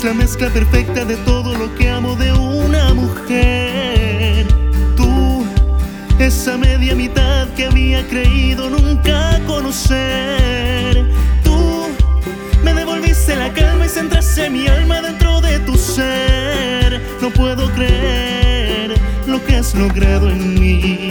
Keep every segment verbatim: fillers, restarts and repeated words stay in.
Eres la mezcla perfecta de todo lo que amo de una mujer. Tú, esa media mitad que había creído nunca conocer. Tú me devolviste la calma y centraste mi alma dentro de tu ser. No puedo creer lo que has logrado en mí.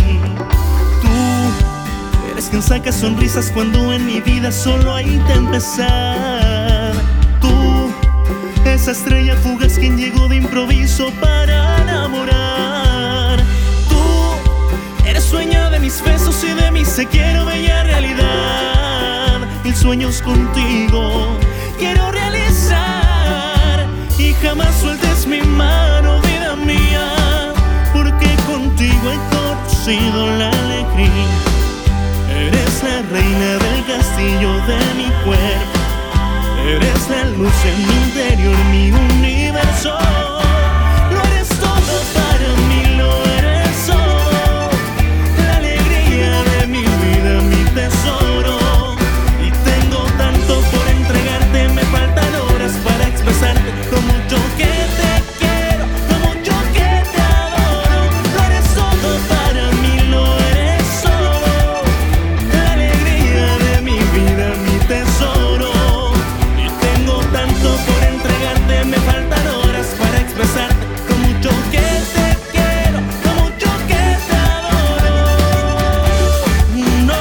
Tú eres quien saca sonrisas cuando en mi vida solo hay tempestad. Tú, esa estrella fugaz quien llegó de improviso para enamorar. Tú eres dueña de mis besos y de mi se quiero bella realidad. Mil sueños contigo quiero realizar y jamás sueltes mi mano, vida mía, porque contigo he conocido la alegría. Eres la reina del castillo de mi cuerpo. Eres la luz en mi interior, mi universo. Lo eres todo para mí, lo eres todo. La alegría de mi vida, mi tesoro. Y tengo tanto por entregarte, me faltan horas para expresarte lo mucho que te quiero, lo mucho que te adoro. Lo eres todo para mí, lo eres todo. La alegría de mi vida, mi tesoro. Tanto por entregarte, me faltan horas para expresarte lo mucho que te quiero, lo mucho que te adoro. No.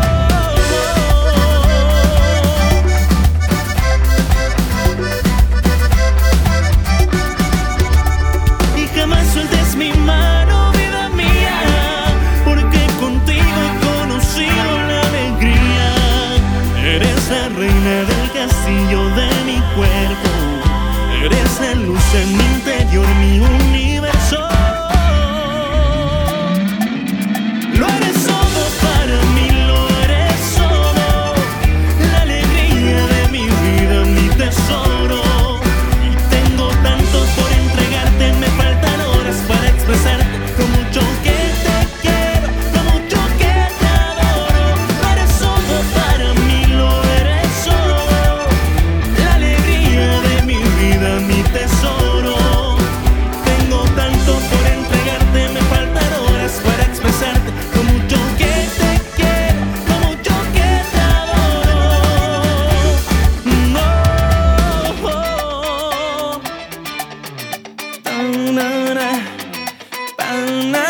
Y jamás sueltes mi mano, vida mía, porque contigo he conocido la alegría. Eres la reina del castillo de mi cuerpo. Eres la luz en mi interior, mi universo. Lo eres todo para mí, lo eres todo. La alegría de mi vida, mi tesoro. Y tengo tanto por entregarte, me faltan horas para expresarte lo mucho que te quiero, lo mucho que te adoro. Lo eres todo para mí, lo eres todo. La alegría de mi vida, mi tesoro. Tengo tanto por entregarte, me faltan horas para expresarte lo mucho que te quiero, lo mucho que te adoro. No. Na, na, na, na.